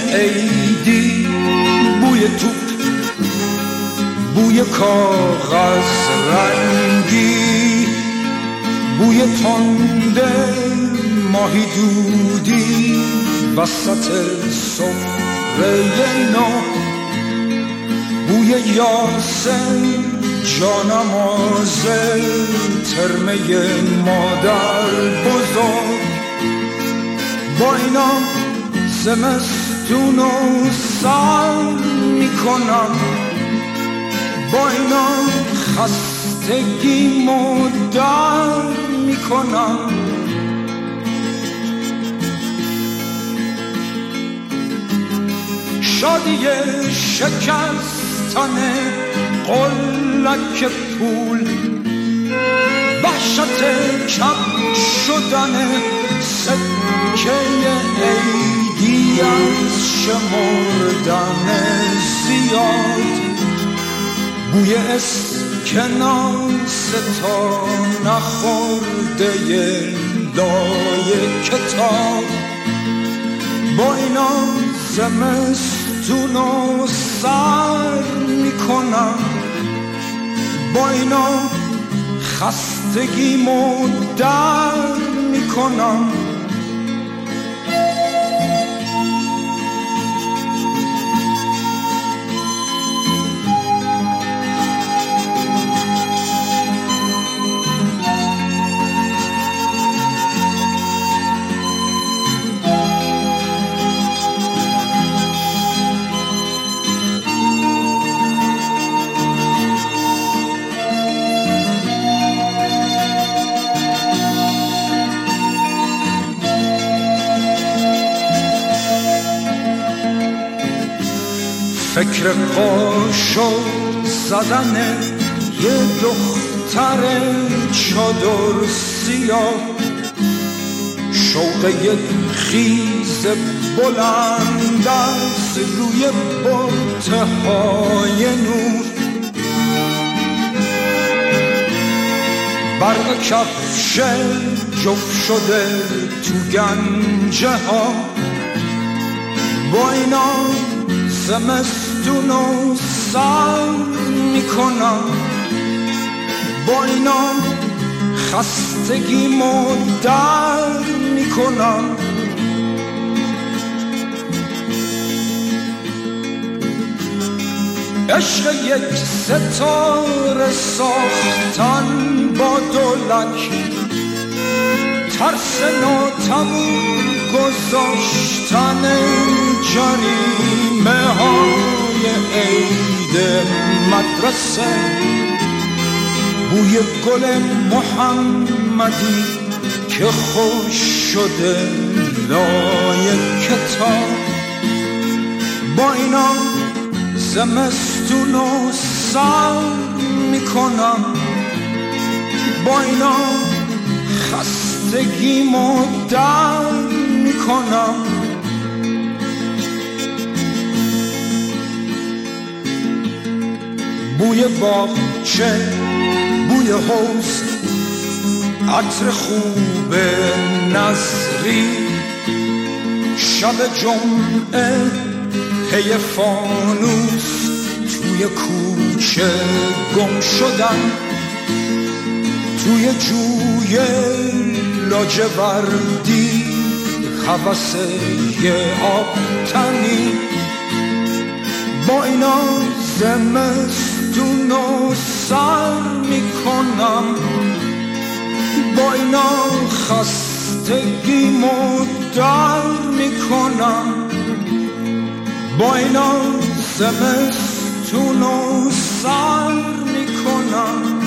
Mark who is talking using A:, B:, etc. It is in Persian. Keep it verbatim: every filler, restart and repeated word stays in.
A: عیدی، بوی توپ، بوی کاغذ رنگی، بوی تنده ماهی دودی وسط سفره نو، بوی یاسم جانماز ترمه مادر بزرگ. با اینا زمستونو سر میکنم، با اینا خستگیمو در میکنم. شادی شکستن قلک پول، وحشت کم شدن سکه عیدی از شمردن زیاد، بوی اسکناس تا نخورده لای کتاب. با اینا زمستونو سر میکنم، با اینا خستگیمو در میکنم. فکر قاشو زدن یه دختر چادر سیاه، شوق یک خیز بلند از روی برته های نور، برق کفش جفت شده تو گنجه ها. با اینا زمستونو سر میکنم، با اینا خستگیمو در میکنم. عشق یک ستاره ساختن با دولک، ترس ناتموم گذاشتن جریمه های عید مدرسه، بوی گل محمدی که خوش شده لای کتاب. با اینا زمستونو سر میکنم، با اینا خستگیمو در میکنم. بوی باغچه، بوی حوض، عطر خوب نظری، شب جمعه پی فانوس توی کوچه گم شدن، توی جوی لاجوردی هوس یه آبتنی. با اینا زمستونو سر میکنم، با اینا خستگیمو در میکنم، با اینا زمستونو سر میکنم.